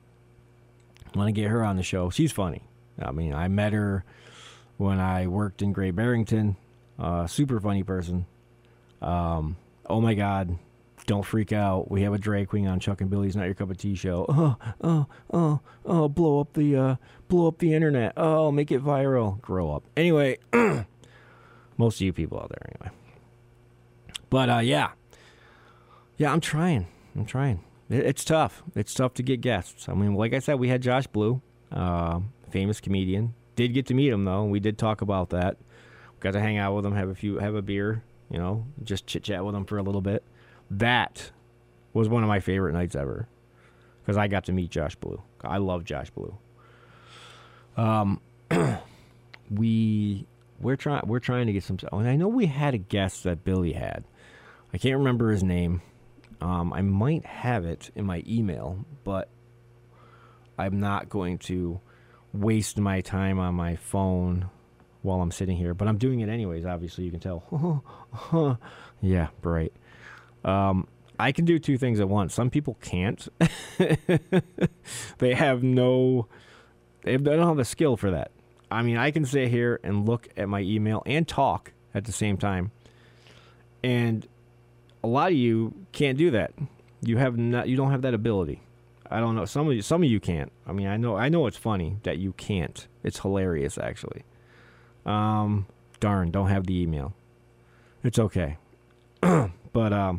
I want to get her on the show. She's funny. I mean, I met her when I worked in Great Barrington. Uh, super funny person. Um, oh my God. don't freak out. We have a drag queen on Chuck and Billy's Not Your Cup of Tea show. Oh, oh, oh, oh, blow up the, uh, blow up the internet. Oh, make it viral. Grow up. Anyway, most of you people out there, anyway. But uh, yeah, yeah, I'm trying. I'm trying. It, it's tough. It's tough to get guests. I mean, like I said, we had Josh Blue, uh, famous comedian. Did get to meet him though. We did talk about that. Got to hang out with him, have a few, have a beer. You know, just chit chat with him for a little bit. That was one of my favorite nights ever because I got to meet Josh Blue. I love Josh Blue. Um, we we're trying we're trying to get some. And I know we had a guest that Billy had. I can't remember his name. Um, I might have it in my email, but I'm not going to waste my time on my phone while I'm sitting here. But I'm doing it anyways. Obviously, you can tell. Yeah, right. Um, I can do two things at once. Some people can't. They have no. They don't have the skill for that. I mean, I can sit here and look at my email and talk at the same time, and a lot of you can't do that. You have not. You don't have that ability. I don't know. Some of you. Some of you can't. I mean, I know. I know it's funny that you can't. It's hilarious, actually. Um, darn. Don't have the email. It's okay. But um,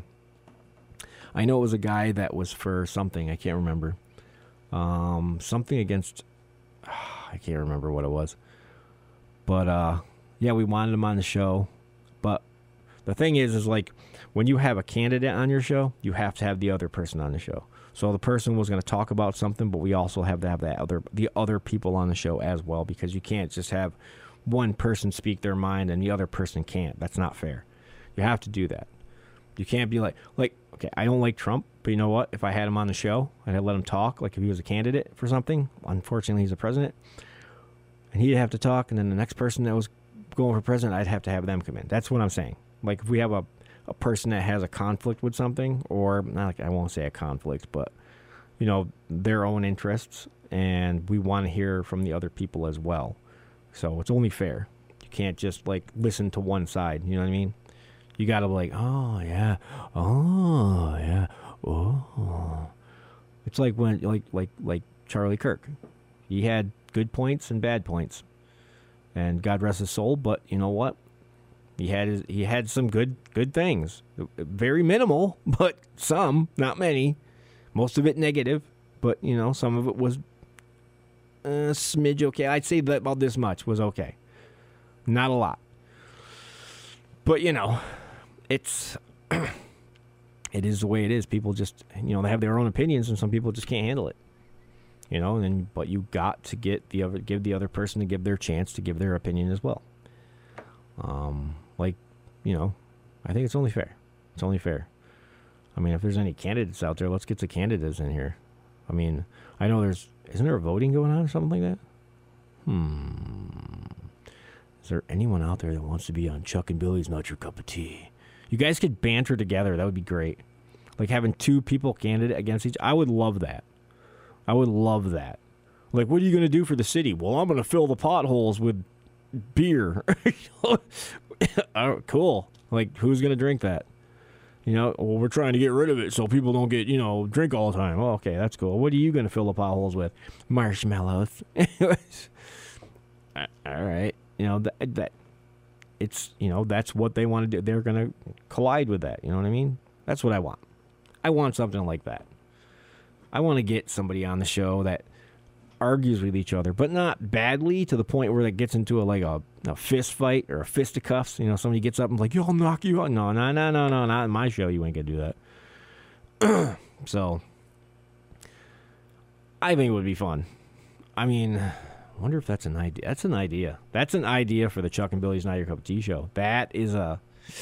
I know it was a guy that was for something. I can't remember. Um, something against. I can't remember what it was. But uh, yeah, we wanted him on the show. But the thing is, is like when you have a candidate on your show, you have to have the other person on the show. So the person was going to talk about something, but we also have to have that other the other people on the show as well, because you can't just have one person speak their mind and the other person can't. That's not fair. You have to do that. You can't be like, like, okay, I don't like Trump, but you know what? If I had him on the show and I let him talk, like if he was a candidate for something, unfortunately he's a president, and he'd have to talk, and then the next person that was going for president, I'd have to have them come in. That's what I'm saying. Like if we have a, a person that has a conflict with something, or not like I won't say a conflict, but you know, their own interests, and we want to hear from the other people as well. So it's only fair. You can't just like listen to one side. You know what I mean? You got to be like, oh yeah, oh yeah, oh. It's like when like like like Charlie Kirk. He had good points and bad points, and God rest his soul. But you know what? He had his, he had some good good things. Very minimal, but some, not many. Most of it negative, but you know, some of it was a smidge okay. I'd say that about this much was okay. Not a lot. But you know, it's it is the way it is. People just, you know, they have their own opinions, and some people just can't handle it. You know, and but you got to get the other, give the other person to give their chance to give their opinion as well. Um, like, you know, I think it's only fair. It's only fair. I mean, if there's any candidates out there, let's get the candidates in here. I mean, I know there's, isn't there a voting going on or something like that? Hmm. Is there anyone out there that wants to be on Chuck and Billy's Not Your Cup of Tea? You guys could banter together. That would be great. Like having two people candidate against each. I would love that. I would love that. Like, what are you going to do for the city? Well, I'm going to fill the potholes with beer. Oh, cool. Like, who's going to drink that? You know, well, we're trying to get rid of it so people don't get, you know, drink all the time. Well, okay, that's cool. What are you going to fill the potholes with? Marshmallows. All right. You know, that, that it's, you know, that's what they want to do. They're going to collide with that. You know what I mean? That's what I want. I want something like that. I want to get somebody on the show that argues with each other, but not badly to the point where it gets into a like a, a fist fight or a fisticuffs. You know, somebody gets up and like, yo, I'll knock you out. No, no, no, no, no, not in my show. You ain't gonna do that. So, I think it would be fun. I mean, I wonder if that's an idea. That's an idea. That's an idea for the Chuck and Billy's Not Your Cup of Tea show. That is a.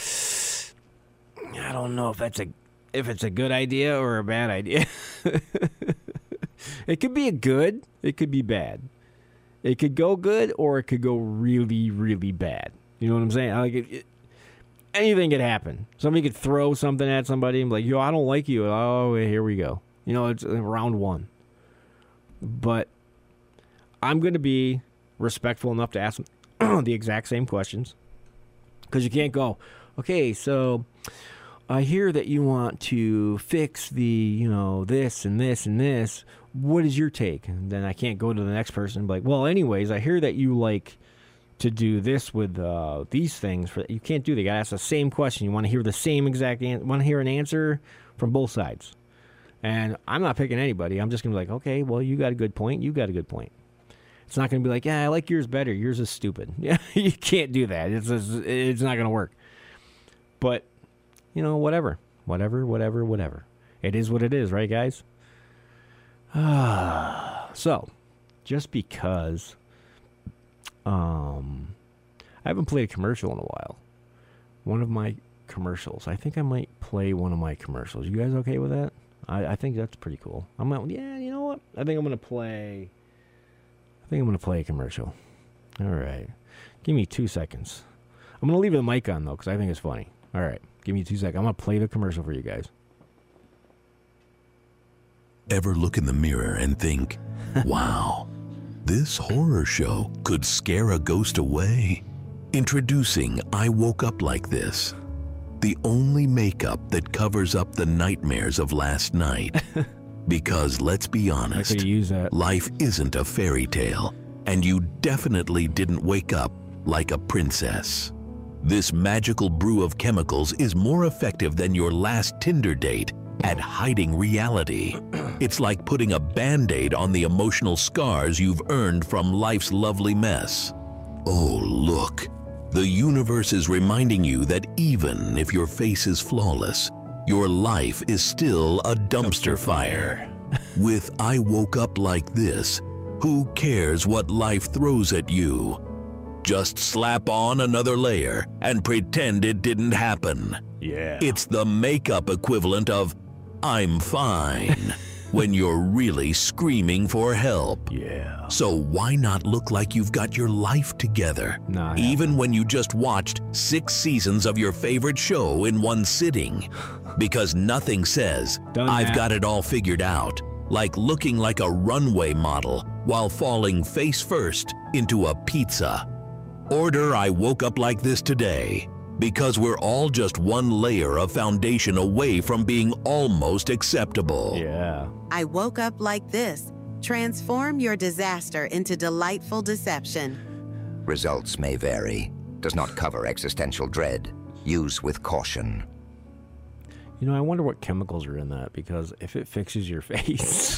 I don't know if that's a if it's a good idea or a bad idea. It could be a good, it could be bad. It could go good or it could go really, really bad. You know what I'm saying? Like it, it, anything could happen. Somebody could throw something at somebody and be like, yo, I don't like you. Oh, here we go. You know, it's round one. But I'm going to be respectful enough to ask them the exact same questions. Because you can't go, okay, so I hear that you want to fix the, you know, this and this and this. What is your take? And then I can't go to the next person and be like, well, anyways, I hear that you like to do this with uh, these things. For You can't do that. You got to ask the same question. You want to hear the same exact answer. Want to hear an answer from both sides. And I'm not picking anybody. I'm just going to be like, okay, well, you got a good point. You got a good point. It's not going to be like, yeah, I like yours better. Yours is stupid. Yeah, you can't do that. It's just, it's not going to work. But, you know, whatever. Whatever, whatever, whatever. It is what it is, right, guys? So, just because um, I haven't played a commercial in a while. One of my commercials. I think I might play one of my commercials. You guys okay with that? I, I think that's pretty cool. I'm gonna, yeah, you know what? I think I'm going to play... I think I'm going to play a commercial. All right. Give me two seconds. I'm going to leave the mic on, though, because I think it's funny. All right. Give me two seconds. I'm going to play the commercial for you guys. Ever look in the mirror and think, wow, this horror show could scare a ghost away? Introducing I Woke Up Like This, the only makeup that covers up the nightmares of last night. Because let's be honest, I could use that. Life isn't a fairy tale, and you definitely didn't wake up like a princess. This magical brew of chemicals is more effective than your last Tinder date at hiding reality. It's like putting a Band-Aid on the emotional scars you've earned from life's lovely mess. Oh, look. The universe is reminding you that even if your face is flawless, your life is still a dumpster fire. With I Woke Up Like This, who cares what life throws at you? Just slap on another layer and pretend it didn't happen. Yeah. It's the makeup equivalent of I'm fine when you're really screaming for help. Yeah. So why not look like you've got your life together? Nah, even when you just watched six seasons of your favorite show in one sitting. Because nothing says, Done I've that. got it all figured out. Like looking like a runway model while falling face first into a pizza. Order I Woke Up Like This today. Because we're all just one layer of foundation away from being almost acceptable. Yeah. I Woke Up Like This. Transform your disaster into delightful deception. Results may vary. Does not cover existential dread. Use with caution. You know, I wonder what chemicals are in that, because if it fixes your face,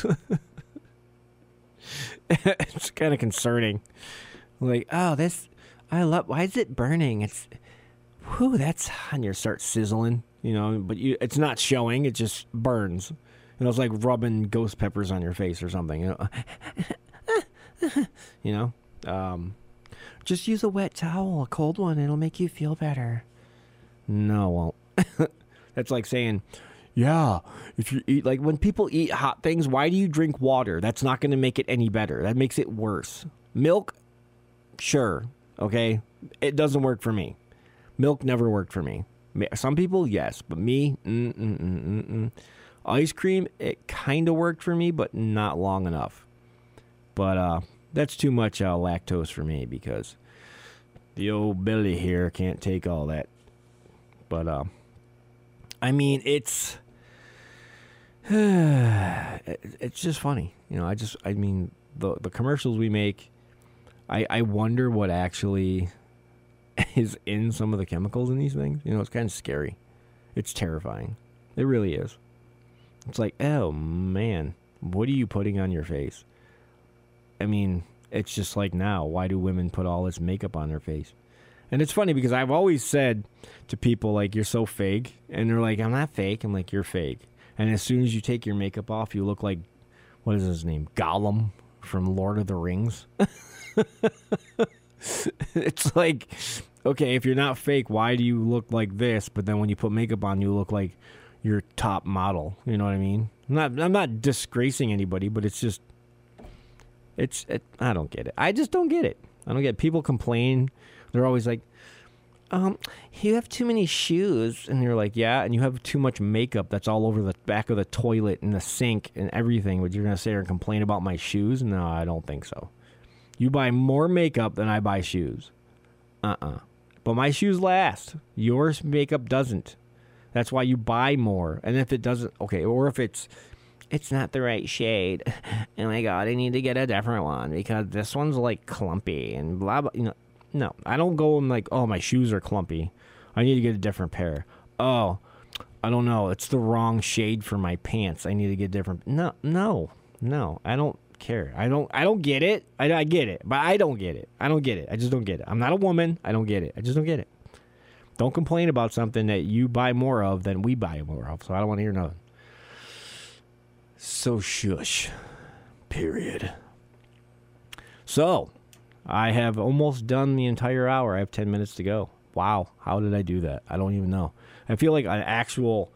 it's kind of concerning. Like, oh, this, I love, why is it burning? It's, whew, that's, and you start sizzling, you know, but you, it's not showing, it just burns. You know, it's like rubbing ghost peppers on your face or something, you know. you know, um, just use a wet towel, a cold one, it'll make you feel better. No, it won't. That's like saying, yeah, if you eat, like when people eat hot things, why do you drink water? That's not going to make it any better. That makes it worse. Milk, sure, okay? It doesn't work for me. Milk never worked for me. Some people, yes, but me, mm-mm-mm-mm-mm. Ice cream, it kind of worked for me, but not long enough. But uh, that's too much uh, lactose for me, because the old belly here can't take all that. But, uh, I mean, it's, it's just funny. You know, I just, I mean, the the commercials we make, I, I wonder what actually is in some of the chemicals in these things. You know, it's kind of scary. It's terrifying. It really is. It's like, oh, man, what are you putting on your face? I mean, it's just like now, why do women put all this makeup on their face? And it's funny because I've always said to people, like, you're so fake. And they're like, I'm not fake. I'm like, you're fake. And as soon as you take your makeup off, you look like, what is his name? Gollum from Lord of the Rings. It's like, okay, if you're not fake, why do you look like this? But then when you put makeup on, you look like your top model. You know what I mean? I'm not, I'm not disgracing anybody, but it's just, it's, it, I don't get it. I just don't get it. I don't get it. People complain. They're always like, um, you have too many shoes. And you're like, yeah, and you have too much makeup that's all over the back of the toilet and the sink and everything. But you're going to sit there and complain about my shoes? No, I don't think so. You buy more makeup than I buy shoes. Uh-uh. But my shoes last. Yours makeup doesn't. That's why you buy more. And if it doesn't, okay, or if it's it's not the right shade, oh my God, I need to get a different one because this one's like clumpy and blah blah. You know, no, I don't go and like, oh, my shoes are clumpy. I need to get a different pair. Oh, I don't know, it's the wrong shade for my pants. I need to get different. No, no, no, I don't care. I don't. I don't get it. I, I get it, but I don't get it. I don't get it. I just don't get it. I'm not a woman. I don't get it. I just don't get it. Don't complain about something that you buy more of than we buy more of. So I don't want to hear nothing. So shush. Period. So I have almost done the entire hour. I have ten minutes to go. Wow. How did I do that? I don't even know. I feel like an actual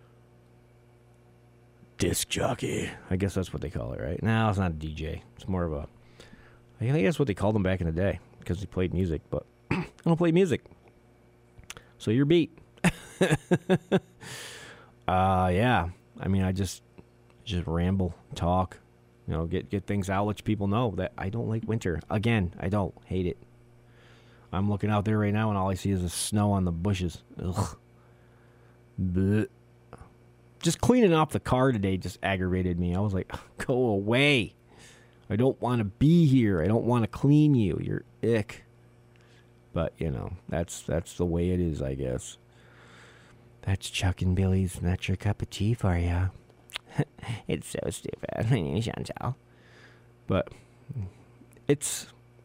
disc jockey. I guess that's what they call it, right? No, it's not a D J. It's more of a... I think that's what they called them back in the day because they played music, but I don't play music. So you're beat. uh, yeah. I mean, I just just ramble, talk, you know, get get things out, let people know that I don't like winter. Again, I don't. Hate it. I'm looking out there right now, and all I see is the snow on the bushes. Ugh. Blech. Just cleaning off the car today just aggravated me. I was like, go away. I don't want to be here. I don't want to clean you. You're ick. But, you know, that's that's the way it is, I guess. That's Chuck and Billy's. That's your cup of tea for you. It's so stupid. My name is Chantal. But it's,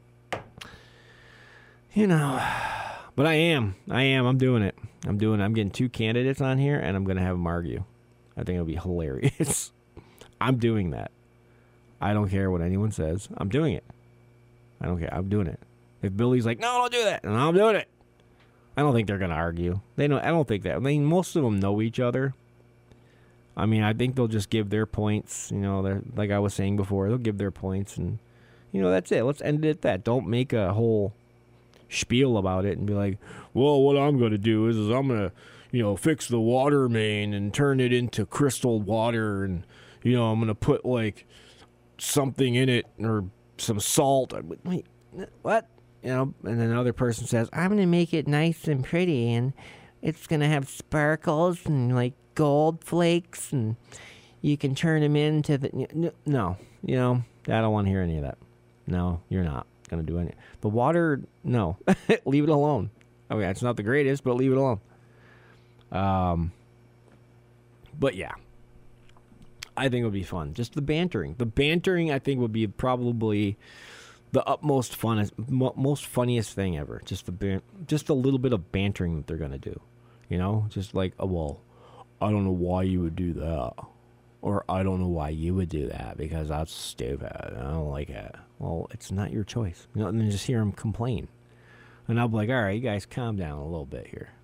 you know, but I am. I am. I'm doing it. I'm doing it. I'm getting two candidates on here, and I'm going to have them argue. I think it'll be hilarious. I'm doing that. I don't care what anyone says. I'm doing it. I don't care. I'm doing it. If Billy's like, no, don't do that, and I'm doing it. I don't think they're going to argue. They don't. I don't think that. I mean, most of them know each other. I mean, I think they'll just give their points. You know, they're like I was saying before, they'll give their points, and, you know, that's it. Let's end it at that. Don't make a whole spiel about it and be like, well, what I'm going to do is, is I'm going to, you know, fix the water main and turn it into crystal water, and, you know, I'm going to put, like, something in it or some salt. Wait, what? You know, and then another person says, I'm going to make it nice and pretty, and it's going to have sparkles and, like, gold flakes, and you can turn them into the... No, you know, I don't want to hear any of that. No, you're not going to do any... The water, no. Leave it alone. I mean, it's not the greatest, but leave it alone. Um, But, yeah. I think it would be fun. Just the bantering. The bantering, I think, would be probably... the utmost funnest, most funniest thing ever. Just the ban- just a little bit of bantering that they're gonna do, you know. Just like, oh well, I don't know why you would do that, or I don't know why you would do that because that's stupid. I don't like it. Well, it's not your choice, you know. And then just hear them complain, and I'll be like, all right, you guys, calm down a little bit here.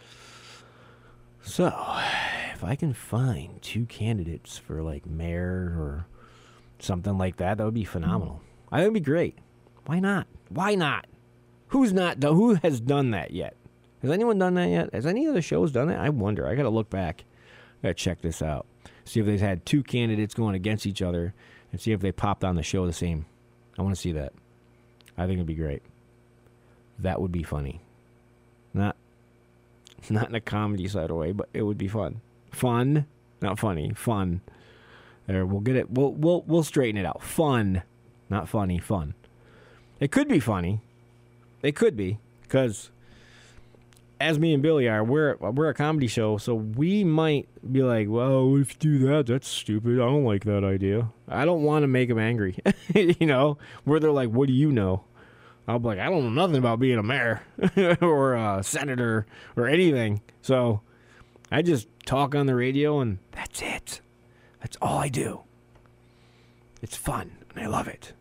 So, if I can find two candidates for like mayor or something like that, that would be phenomenal. I think it'd be great. Why not? Why not? Who's not done? Who has done that yet? Has anyone done that yet? Has any of the shows done it? I wonder. I got to look back. I got to check this out. See if they've had two candidates going against each other and see if they popped on the show the same. I want to see that. I think it'd be great. That would be funny. Not, not in a comedy side of way, but it would be fun. Fun, not funny. Fun. There, we'll get it. We'll we'll we'll straighten it out. Fun. Not funny, fun. It could be funny. It could be, because as me and Billy are, we're we're a comedy show, so we might be like, well, if you do that, that's stupid. I don't like that idea. I don't want to make them angry, you know, where they're like, what do you know? I'll be like, I don't know nothing about being a mayor or a senator or anything. So I just talk on the radio, and that's it. That's all I do. It's fun, and I love it.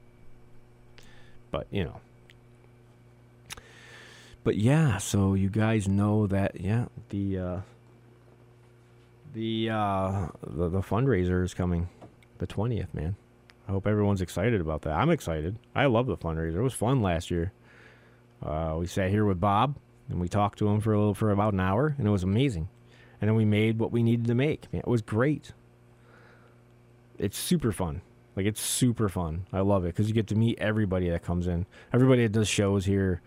But, you know. But, yeah, so you guys know that, yeah, the, uh, the, uh, the, the fundraiser is coming the twentieth, man. I hope everyone's excited about that. I'm excited. I love the fundraiser. It was fun last year. Uh, we sat here with Bob, and we talked to him for a little, for about an hour, and it was amazing. And then we made what we needed to make. Man, it was great. It's super fun. Like, it's super fun. I love it because you get to meet everybody that comes in. Everybody that does shows here.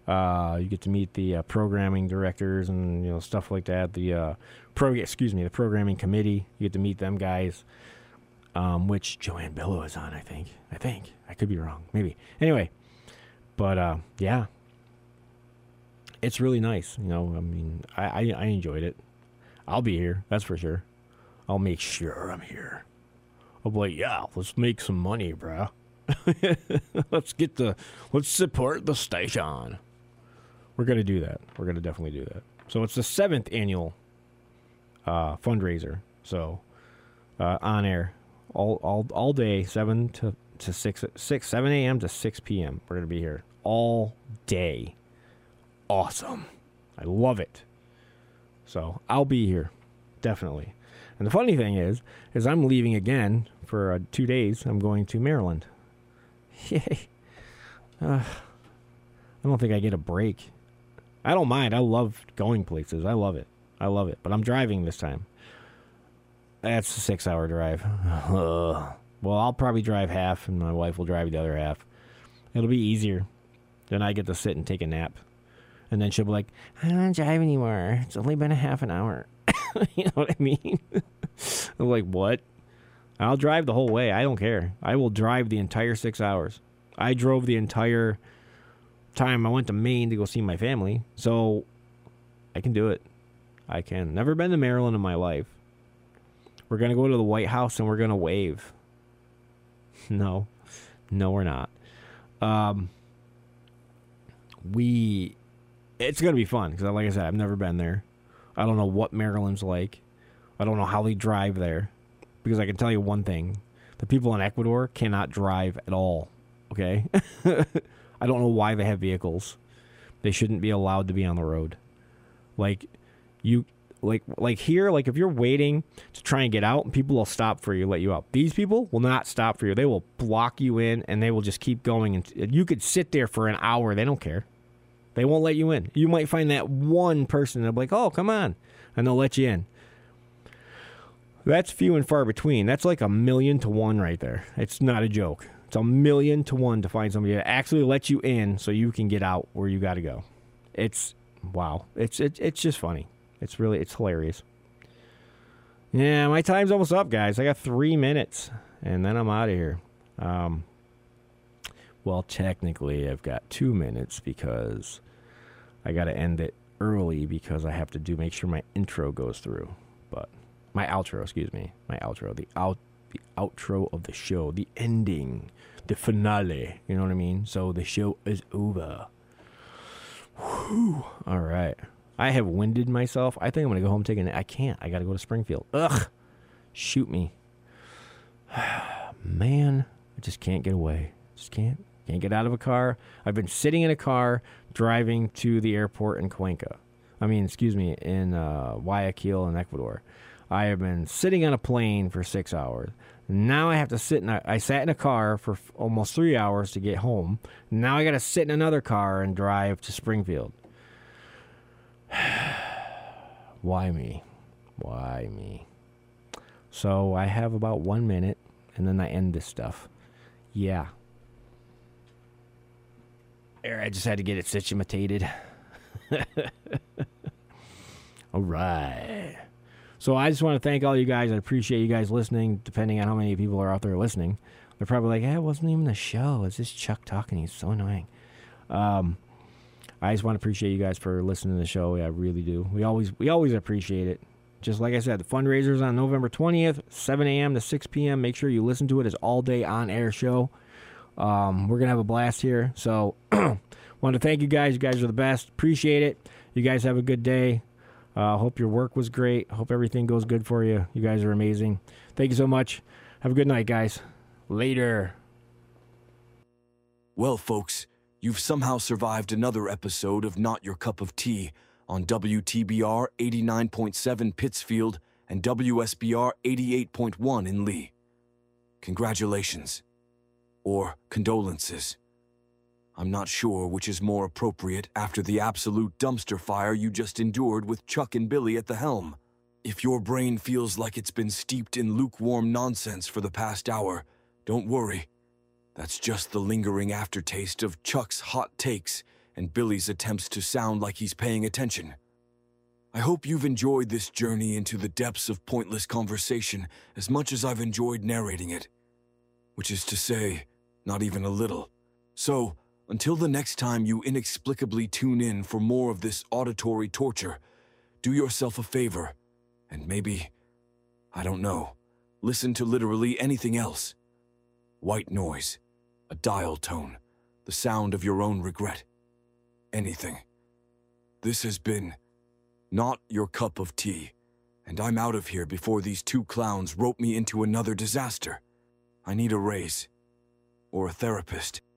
Uh, you get to meet the uh, programming directors and you know stuff like that. The uh, pro, excuse me, the programming committee. You get to meet them guys, um, which Joanne Billow is on. I think. I think I could be wrong. Maybe. Anyway, but uh, yeah, it's really nice. You know, I mean, I, I I enjoyed it. I'll be here. That's for sure. I'll make sure I'm here. I'll be like, yeah, let's make some money, bruh. let's get the, let's support the station. We're going to do that. We're going to definitely do that. So it's the seventh annual uh, fundraiser. So uh, on air all all all day, seven to, to six, six, seven a.m. to six p.m. We're going to be here all day. Awesome. I love it. So I'll be here. Definitely. And the funny thing is, is I'm leaving again for uh, two days. I'm going to Maryland. Yay. Uh, I don't think I get a break. I don't mind. I love going places. I love it. I love it. But I'm driving this time. That's a six-hour drive. Uh, well, I'll probably drive half, and my wife will drive the other half. It'll be easier. Then I get to sit and take a nap. And then she'll be like, I don't want to drive anymore. It's only been a half an hour. You know what I mean? I'm like, what? I'll drive the whole way. I don't care. I will drive the entire six hours. I drove the entire time I went to Maine to go see my family. So I can do it. I can. Never been to Maryland in my life. We're going to go to the White House and we're going to wave. No. No, we're not. Um, we... It's going to be fun because, like I said, I've never been there. I don't know what Maryland's like. I don't know how they drive there. Because I can tell you one thing. The people in Ecuador cannot drive at all. Okay? I don't know why they have vehicles. They shouldn't be allowed to be on the road. Like, you... Like like here, like if you're waiting to try and get out, people will stop for you, let you out. These people will not stop for you. They will block you in, and they will just keep going. And you could sit there for an hour. They don't care. They won't let you in. You might find that one person that'll be like, oh, come on. And they'll let you in. That's few and far between. That's like a million to one right there. It's not a joke. It's a million to one to find somebody that actually lets you in so you can get out where you got to go. It's, wow. It's it, It's just funny. It's really, it's hilarious. Yeah, my time's almost up, guys. I got three minutes, and then I'm out of here. Um, well, technically, I've got two minutes because I got to end it early because I have to do make sure my intro goes through. But my outro, excuse me, my outro, the out, the outro of the show, the ending, the finale. You know what I mean? So the show is over. Whew. All right. I have winded myself. I think I'm going to go home and take a nap. I can't. I got to go to Springfield. Ugh. Shoot me. Man, I just can't get away. Just can't. Can't get out of a car. I've been sitting in a car driving to the airport in Cuenca. I mean, excuse me, in uh, Guayaquil in Ecuador. I have been sitting on a plane for six hours. Now I have to sit in a, I sat in a car for f- almost three hours to get home. Now I got to sit in another car and drive to Springfield. Why me? Why me? So I have about one minute, and then I end this stuff. Yeah. There, I just had to get it situated. All right. So I just want to thank all you guys. I appreciate you guys listening, depending on how many people are out there listening. They're probably like, hey, it wasn't even the show. It's just Chuck talking. He's so annoying. Um... I just want to appreciate you guys for listening to the show. I really do. We always we always appreciate it. Just like I said, the fundraiser's on November twentieth, seven a.m. to six p.m. Make sure you listen to it. It's all-day on-air show. Um, we're going to have a blast here. So want to thank you guys. You guys are the best. Appreciate it. You guys have a good day. Uh, hope your work was great. Hope everything goes good for you. You guys are amazing. Thank you so much. Have a good night, guys. Later. Well, folks, you've somehow survived another episode of Not Your Cup of Tea on W T B R eighty-nine point seven Pittsfield and W S B R eighty-eight point one in Lee. Congratulations. Or condolences. I'm not sure which is more appropriate after the absolute dumpster fire you just endured with Chuck and Billy at the helm. If your brain feels like it's been steeped in lukewarm nonsense for the past hour, don't worry. That's just the lingering aftertaste of Chuck's hot takes and Billy's attempts to sound like he's paying attention. I hope you've enjoyed this journey into the depths of pointless conversation as much as I've enjoyed narrating it. Which is to say, not even a little. So, until the next time you inexplicably tune in for more of this auditory torture, do yourself a favor, and maybe, I don't know, listen to literally anything else. White noise, a dial tone, the sound of your own regret. Anything. This has been Not Your Cup of Tea, and I'm out of here before these two clowns rope me into another disaster. I need a raise. Or a therapist.